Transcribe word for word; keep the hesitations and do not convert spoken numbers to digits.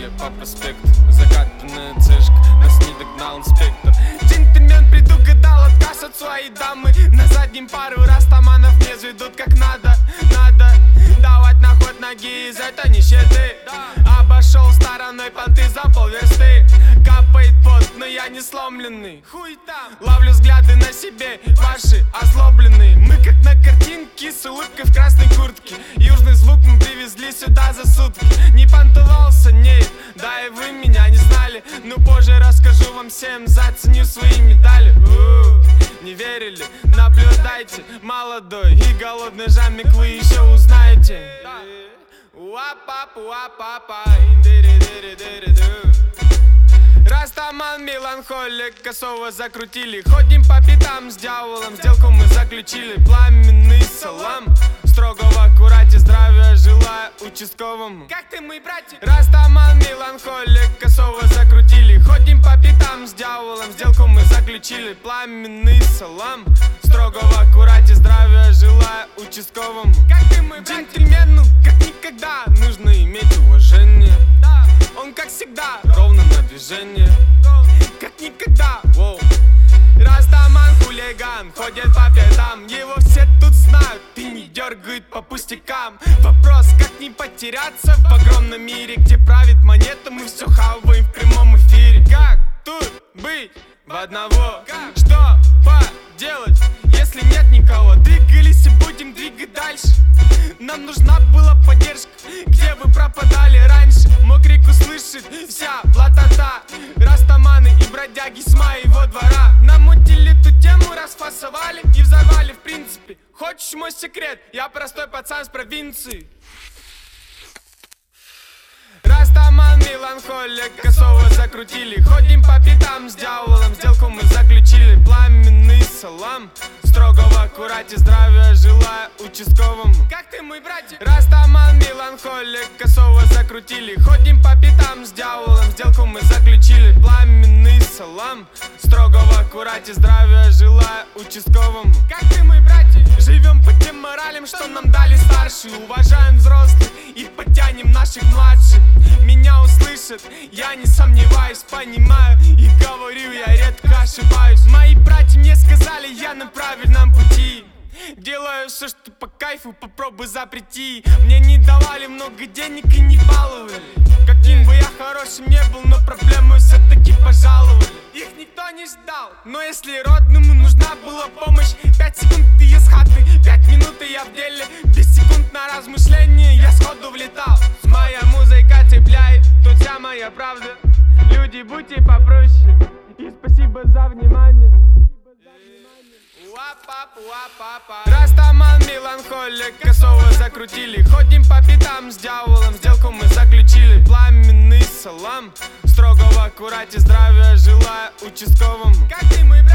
гуляли по проспекту. Закатанная цешка, нас не догнал инспектор. Джентльмен предугадал отказ от своей дамы. На заднем пару растаманов не заведут как надо. Надо давать на ход ноги из этой нищеты. Обошел стороной понты за полверсты. Капает пот, но я не сломленный. Хуй там. Ловлю взгляды на себе, ваши озлобленные. Мы как на картинке с улыбкой в красной куртке. Южный звук мы привезли сюда за сутки. Не понтовался, не, да и вы меня не знали. Но позже расскажу вам всем, заценю свои медали. У-у-у. Не верили? Наблюдайте, молодой и голодный жамик вы еще узнаете. Растаман, меланхолик, косово закрутили. Ходим по пятам с дьяволом, сделку мы заключили. Пламенный салам, строго в аккурате, здравия желаю участковому. Как ты, мой братик? Растаман, меланхолик, косово закрутили. Ходим по пятам с дьяволом, сделку мы заключили. Пламенный салам, строго в аккурате, здравия желаю участковому. Как ты, мой братик? Джентльмену, как никогда, нужно иметь уважение. Он, как всегда, ровно на движение. Как никогда, воу. Растаман хулиган, ходит по пятам. Его все тут знают и не дергают по пустякам. Вопрос, как не потеряться в огромном мире, где правит монета, мы все хаваем в прямом эфире. Как тут быть в одного? Что поделать, если нет никого? Двигались и будем двигать дальше. Нам нужна была поддержка, где вы пропадали раньше. Мог крик услышит вся блатота. Растаманы и бродяги с моего двора намутили эту тему, расфасовали и взорвали в принципе. Хочешь мой секрет? Я простой пацан с провинции. Растаман, меланхолик, косово закрутили. Ходим по пятам с дьяволом, сделку мы заключили. Пламенный салам, строго в аккурате, здравия желаю участковому. Как ты, мой братик? Растаман, меланхолик, косово закрутили. Ходим по пятам с дьяволом, сделку мы заключили. Пламенный салам, строго в аккурате, здравия желаю участковому. Как ты, мой братик? Живем по тем моралям, что нам дали старшие. Уважаем взрослых и подтянем наших младших. Меня услышат, я не сомневаюсь, понимаю и говорю, я редко ошибаюсь. Мои братья мне сказали, я на правильном пути. Делаю все, что по кайфу, попробуй запрети. Мне не давали много денег и не баловали. Каким бы я хорошим не был, но проблемы все-таки пожаловали. Их никто не ждал, но если родному нужна была помощь, пять секунд и я с хаты, пять минут и я в деле. Без секунд на размышление я сходу влетал. Моя музыка цепляет, тут вся моя правда. Люди, будьте попроще, и спасибо за внимание. Растаман, меланхолик, косово закрутили. Ходим по пятам с дьяволом, сделку мы заключили. Пламенный салам, строго в аккурате, здравия желаю участковому. Как ты, мой